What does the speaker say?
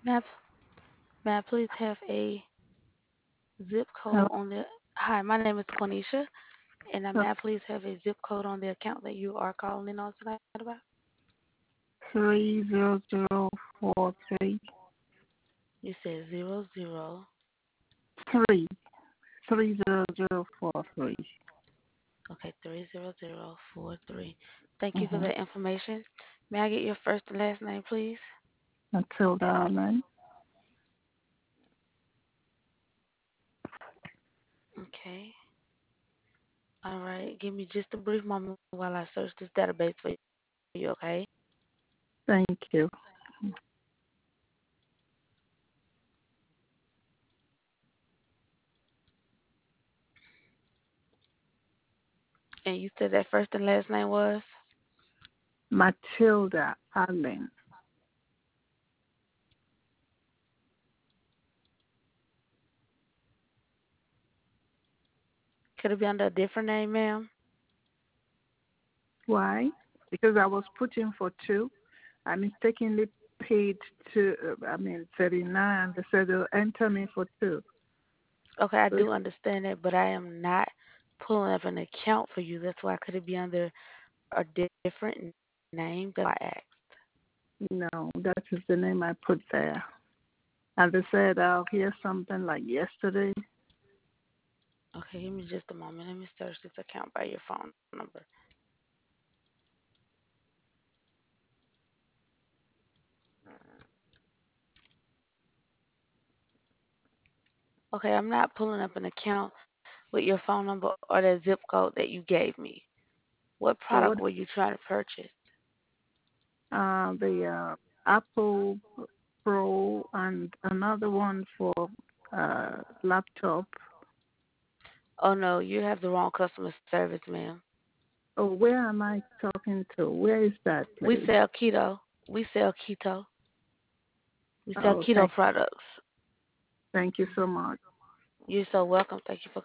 May I, may I please have a zip Hello. code on the? Hi, my name is Quenisha, and may I please have a zip code on the account that you are calling on tonight about? 30043. You said 00. Three. 30043. Okay, 30043. Thank you for Mm-hmm. that information. May I get your first and last name, please? Matilda Allen. Okay. All right. Give me just a brief moment while I search this database for you, okay? Thank you. And you said that first and last name was? Matilda Allen. Could it be under a different name, ma'am? Why? Because I was putting for two. I mistakenly paid 39. They said they'll enter me for two. Okay, I So it's, do understand that, but I am not pulling up an account for you. That's why could it be under a different name? That's why I asked. no, that is the name I put there. And they said I'll hear something like yesterday. Okay, give me just a moment. Let me search this account by your phone number. Okay, I'm not pulling up an account with your phone number or the zip code that you gave me. What So product what? were you trying to purchase? The Apple Pro and another one for laptop. Oh no, you have the wrong customer service, ma'am. Oh, where am I talking to? Where is that We place? sell keto. We sell keto. We sell Oh, keto products. thank you so much. You're so welcome. Thank you for